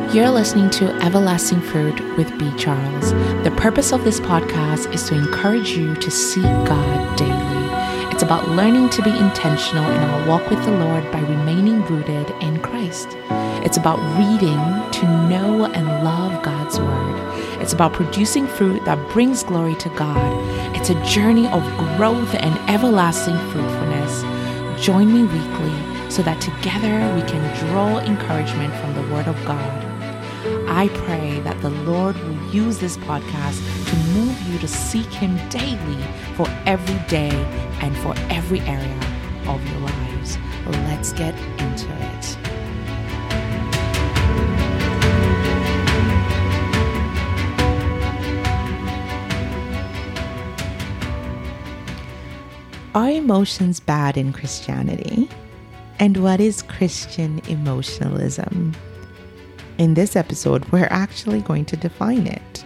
You're listening to Everlasting Fruit with B. Charles. The purpose of this podcast is to encourage you to seek God daily. It's about learning to be intentional in our walk with the Lord by remaining rooted in Christ. It's about reading to know and love God's Word. It's about producing fruit that brings glory to God. It's a journey of growth and everlasting fruitfulness. Join me weekly so that together we can draw encouragement from the Word of God. I pray that the Lord will use this podcast to move you to seek Him daily for every day and for every area of your lives. Let's get into it. Are emotions bad in Christianity? And what is Christian emotionalism? In this episode, we're actually going to define it.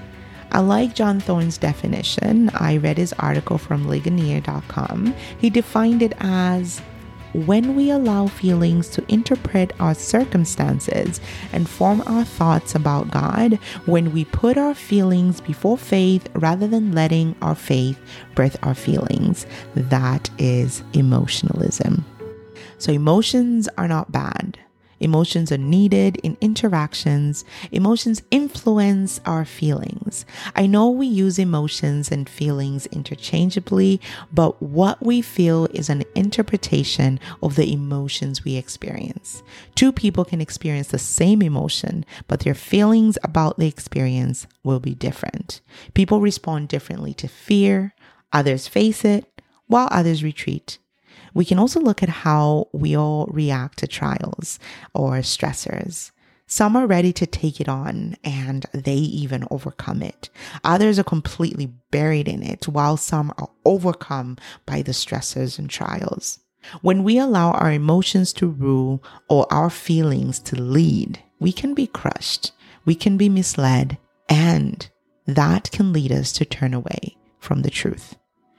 I like John Thorne's definition. I read his article from Ligonier.com. He defined it as when we allow feelings to interpret our circumstances and form our thoughts about God, when we put our feelings before faith rather than letting our faith birth our feelings. That is emotionalism. So emotions are not bad. Emotions are needed in interactions. Emotions influence our feelings. I know we use emotions and feelings interchangeably, but what we feel is an interpretation of the emotions we experience. Two people can experience the same emotion, but their feelings about the experience will be different. People respond differently to fear. Others face it, while others retreat. We can also look at how we all react to trials or stressors. Some are ready to take it on and they even overcome it. Others are completely buried in it, while some are overcome by the stressors and trials. When we allow our emotions to rule or our feelings to lead, we can be crushed, we can be misled, and that can lead us to turn away from the truth.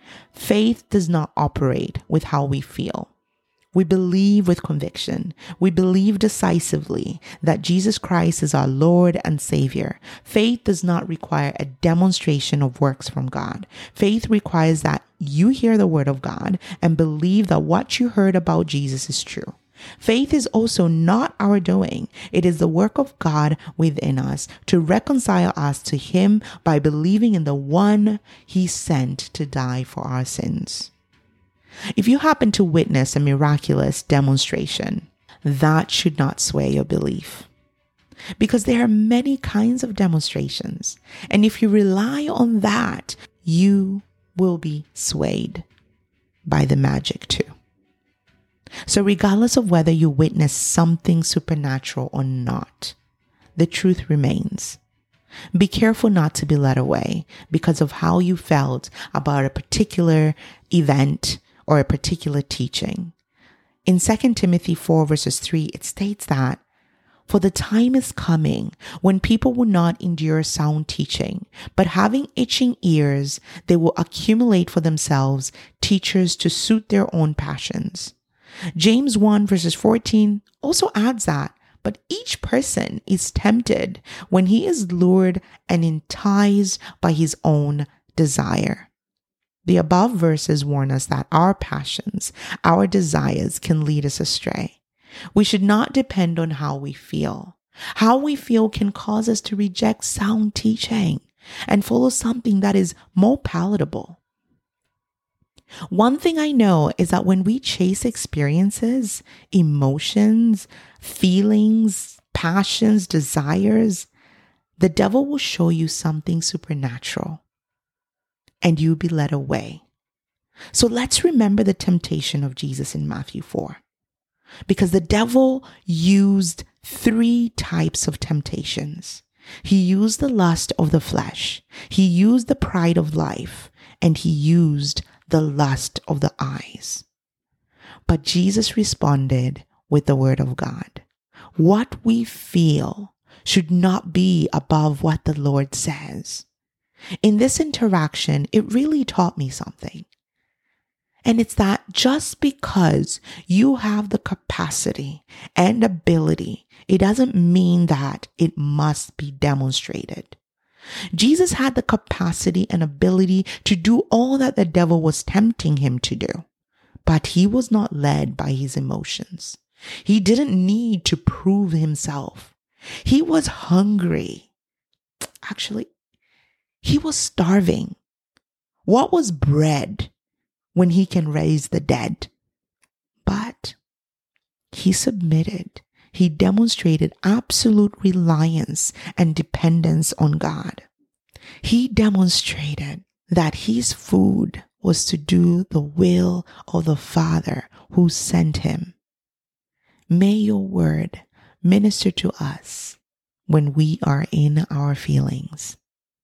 Faith does not operate with how we feel. We believe with conviction. We believe decisively that Jesus Christ is our Lord and Savior. Faith does not require a demonstration of works from God. Faith requires that you hear the Word of God and believe that what you heard about Jesus is true. Faith is also not our doing. It is the work of God within us to reconcile us to Him by believing in the one He sent to die for our sins. If you happen to witness a miraculous demonstration, that should not sway your belief. Because there are many kinds of demonstrations, and if you rely on that, you will be swayed by the magic too. So regardless of whether you witness something supernatural or not, the truth remains. Be careful not to be led away because of how you felt about a particular event or a particular teaching. In 2 Timothy 4 verses 3, it states that, "For the time is coming when people will not endure sound teaching, but having itching ears, they will accumulate for themselves teachers to suit their own passions." James 1 verses 14 also adds that, "But each person is tempted when he is lured and enticed by his own desire." The above verses warn us that our passions, our desires can lead us astray. We should not depend on how we feel. How we feel can cause us to reject sound teaching and follow something that is more palatable. One thing I know is that when we chase experiences, emotions, feelings, passions, desires, the devil will show you something supernatural and you'll be led away. So let's remember the temptation of Jesus in Matthew 4, because the devil used 3 types of temptations. He used the lust of the flesh, he used the pride of life, and he used the lust of the eyes. But Jesus responded with the Word of God. What we feel should not be above what the Lord says. In this interaction, it really taught me something. And it's that just because you have the capacity and ability, it doesn't mean that it must be demonstrated. Jesus had the capacity and ability to do all that the devil was tempting him to do, but he was not led by his emotions. He didn't need to prove himself. He was hungry. Actually, he was starving. What was bread when he can raise the dead? But he submitted. He demonstrated absolute reliance and dependence on God. He demonstrated that his food was to do the will of the Father who sent him. May your word minister to us when we are in our feelings.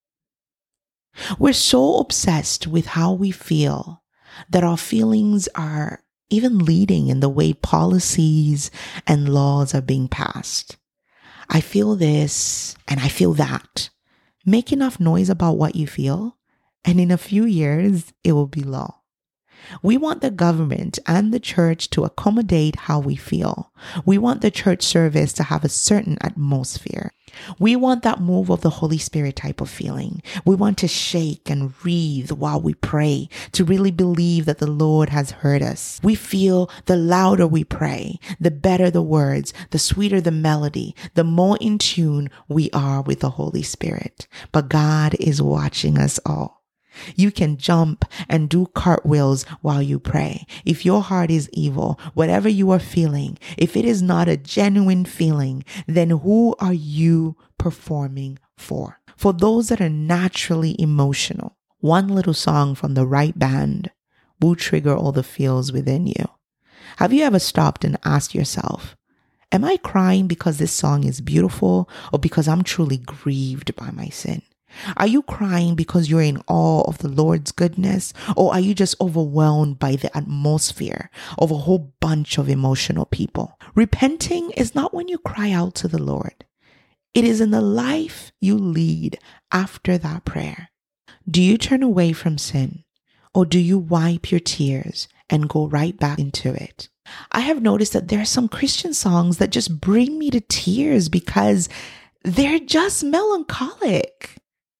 We're so obsessed with how we feel that our feelings are even leading in the way policies and laws are being passed. I feel this and I feel that. Make enough noise about what you feel, and in a few years, it will be law. We want the government and the church to accommodate how we feel. We want the church service to have a certain atmosphere. We want that move of the Holy Spirit type of feeling. We want to shake and writhe while we pray, to really believe that the Lord has heard us. We feel the louder we pray, the better the words, the sweeter the melody, the more in tune we are with the Holy Spirit. But God is watching us all. You can jump and do cartwheels while you pray. If your heart is evil, whatever you are feeling, if it is not a genuine feeling, then who are you performing for? For those that are naturally emotional, one little song from the right band will trigger all the feels within you. Have you ever stopped and asked yourself, am I crying because this song is beautiful or because I'm truly grieved by my sin? Are you crying because you're in awe of the Lord's goodness, or are you just overwhelmed by the atmosphere of a whole bunch of emotional people? Repenting is not when you cry out to the Lord. It is in the life you lead after that prayer. Do you turn away from sin, or do you wipe your tears and go right back into it? I have noticed that there are some Christian songs that just bring me to tears because they're just melancholic.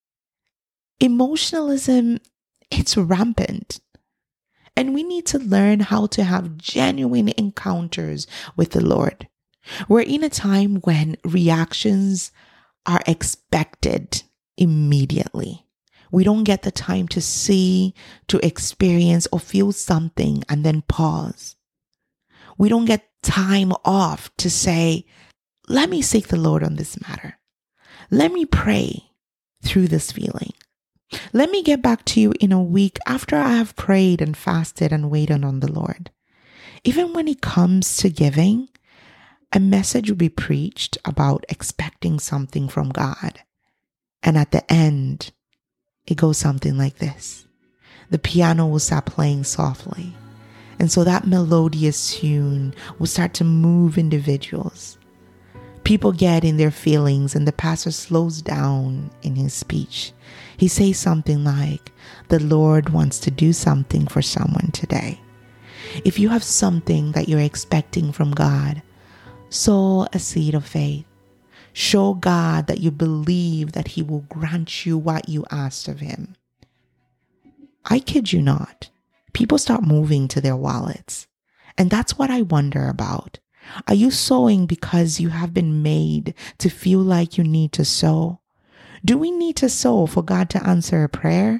Emotionalism, it's rampant. And we need to learn how to have genuine encounters with the Lord. We're in a time when reactions are expected immediately. We don't get the time to see, to experience, or feel something and then pause. We don't get time off to say, let me seek the Lord on this matter. Let me pray through this feeling. Let me get back to you in a week after I have prayed and fasted and waited on the Lord. Even when it comes to giving, a message will be preached about expecting something from God. And at the end, it goes something like this. The piano will start playing softly. And so that melodious tune will start to move individuals. People get in their feelings and the pastor slows down in his speech. He says something like, the Lord wants to do something for someone today. If you have something that you're expecting from God, sow a seed of faith. Show God that you believe that He will grant you what you asked of Him. I kid you not. People start moving to their wallets. And that's what I wonder about. Are you sowing because you have been made to feel like you need to sow? Do we need to sow for God to answer a prayer?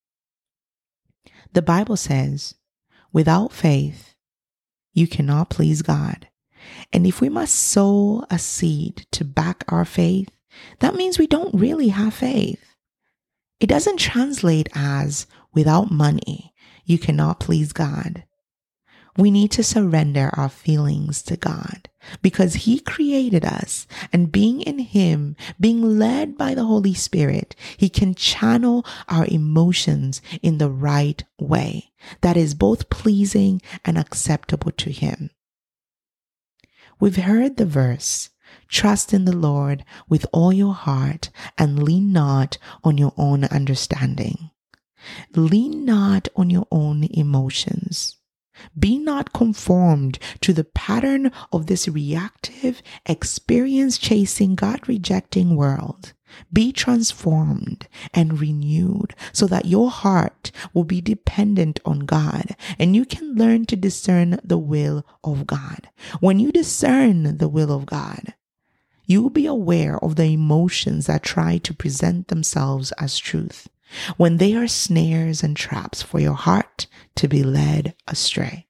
The Bible says, without faith, you cannot please God. And if we must sow a seed to back our faith, that means we don't really have faith. It doesn't translate as, without money, you cannot please God. We need to surrender our feelings to God because He created us, and being in Him, being led by the Holy Spirit, He can channel our emotions in the right way that is both pleasing and acceptable to Him. We've heard the verse, trust in the Lord with all your heart and lean not on your own understanding. Lean not on your own emotions. Be not conformed to the pattern of this reactive, experience-chasing, God-rejecting world. Be transformed and renewed so that your heart will be dependent on God and you can learn to discern the will of God. When you discern the will of God, you will be aware of the emotions that try to present themselves as truth, when they are snares and traps for your heart to be led astray.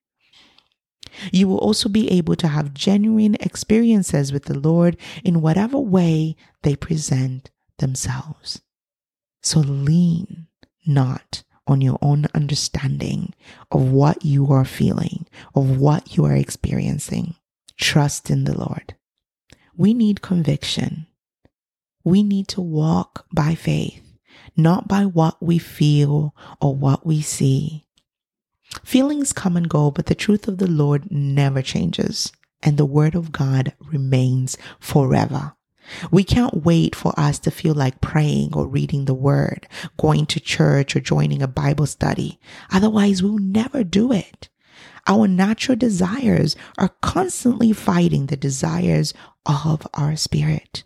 You will also be able to have genuine experiences with the Lord in whatever way they present themselves. So lean not on your own understanding of what you are feeling, of what you are experiencing. Trust in the Lord. We need conviction. We need to walk by faith, not by what we feel or what we see. Feelings come and go, but the truth of the Lord never changes, and the word of God remains forever. We can't wait for us to feel like praying or reading the word, going to church or joining a Bible study. Otherwise, we'll never do it. Our natural desires are constantly fighting the desires of our spirit.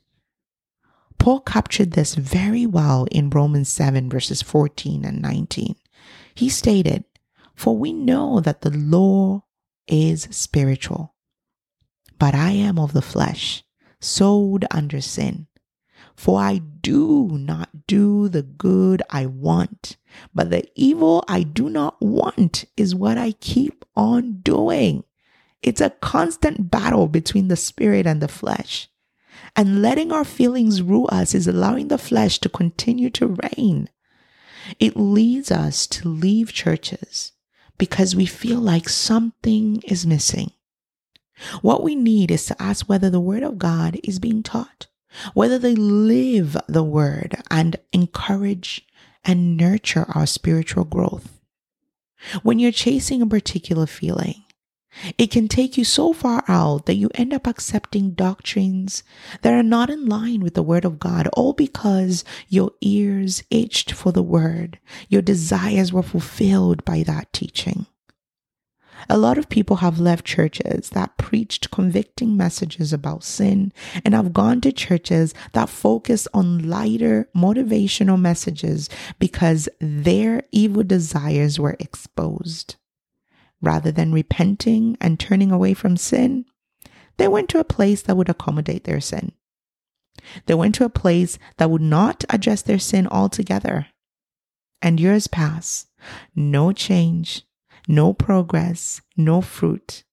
Paul captured this very well in Romans 7 verses 14 and 19. He stated, "For we know that the law is spiritual, but I am of the flesh, sold under sin. For I do not do the good I want, but the evil I do not want is what I keep on doing." It's a constant battle between the spirit and the flesh. And letting our feelings rule us is allowing the flesh to continue to reign. It leads us to leave churches because we feel like something is missing. What we need is to ask whether the word of God is being taught, whether they live the word and encourage and nurture our spiritual growth. When you're chasing a particular feeling, it can take you so far out that you end up accepting doctrines that are not in line with the word of God, all because your ears itched for the word. Your desires were fulfilled by that teaching. A lot of people have left churches that preached convicting messages about sin and have gone to churches that focus on lighter motivational messages because their evil desires were exposed. Rather than repenting and turning away from sin, they went to a place that would accommodate their sin. They went to a place that would not address their sin altogether. And years pass, no change, no progress, no fruit.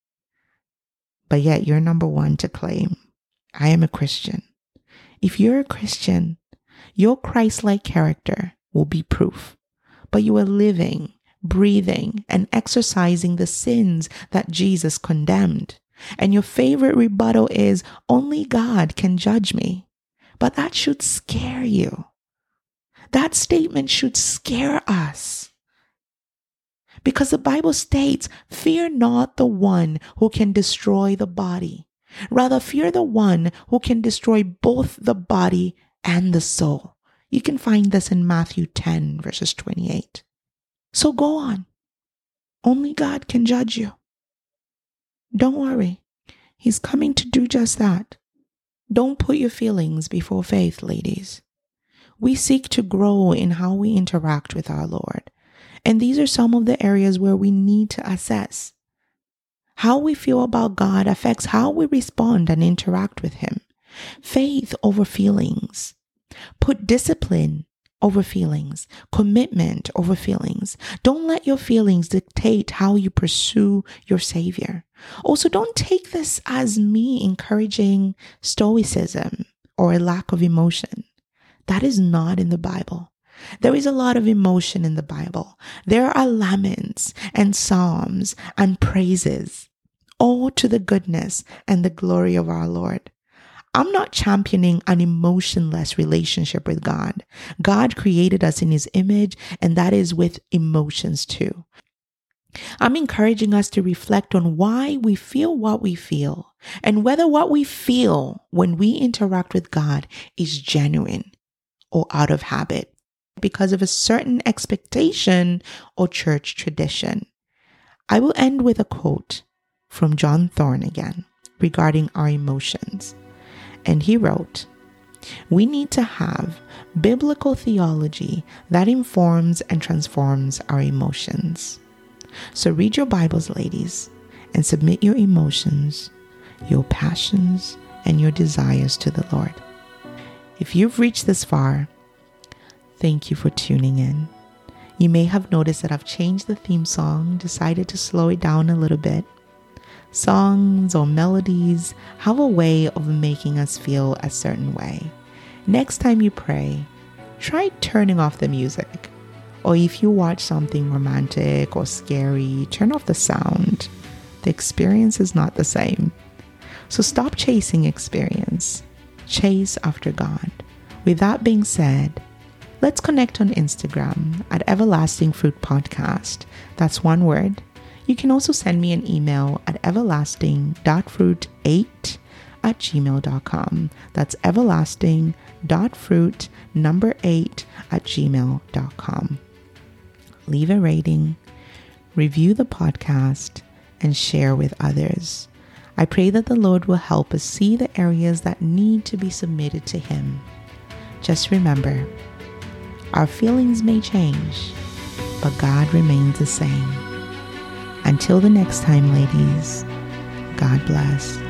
But yet you're number one to claim, "I am a Christian." If you're a Christian, your Christ-like character will be proof, but you are living, breathing, and exercising the sins that Jesus condemned. And your favorite rebuttal is, "Only God can judge me." But that should scare you. That statement should scare us. Because the Bible states, "Fear not the one who can destroy the body. Rather, fear the one who can destroy both the body and the soul." You can find this in Matthew 10 verses 28. So go on. Only God can judge you. Don't worry. He's coming to do just that. Don't put your feelings before faith, ladies. We seek to grow in how we interact with our Lord. And these are some of the areas where we need to assess. How we feel about God affects how we respond and interact with Him. Faith over feelings. Put discipline over feelings, commitment over feelings. Don't let your feelings dictate how you pursue your Savior. Also, don't take this as me encouraging stoicism or a lack of emotion. That is not in the Bible. There is a lot of emotion in the Bible. There are laments and psalms and praises, all to the goodness and the glory of our Lord. I'm not championing an emotionless relationship with God. God created us in His image, and that is with emotions too. I'm encouraging us to reflect on why we feel what we feel and whether what we feel when we interact with God is genuine or out of habit. because of a certain expectation or church tradition. I will end with a quote from John Thorne again regarding our emotions. And he wrote, "We need to have biblical theology that informs and transforms our emotions." So read your Bibles, ladies, and submit your emotions, your passions, and your desires to the Lord. If you've reached this far, thank you for tuning in. You may have noticed that I've changed the theme song, decided to slow it down a little bit. Songs or melodies have a way of making us feel a certain way. Next time you pray, try turning off the music. Or if you watch something romantic or scary, turn off the sound. The experience is not the same. So stop chasing experience. Chase after God. With that being said, let's connect on Instagram at Everlasting Fruit Podcast. That's one word. You can also send me an email at everlasting.fruit8@gmail.com. That's everlasting.fruit8@gmail.com. Leave a rating, review the podcast, and share with others. I pray that the Lord will help us see the areas that need to be submitted to Him. Just remember, our feelings may change, but God remains the same. Until the next time, ladies, God bless.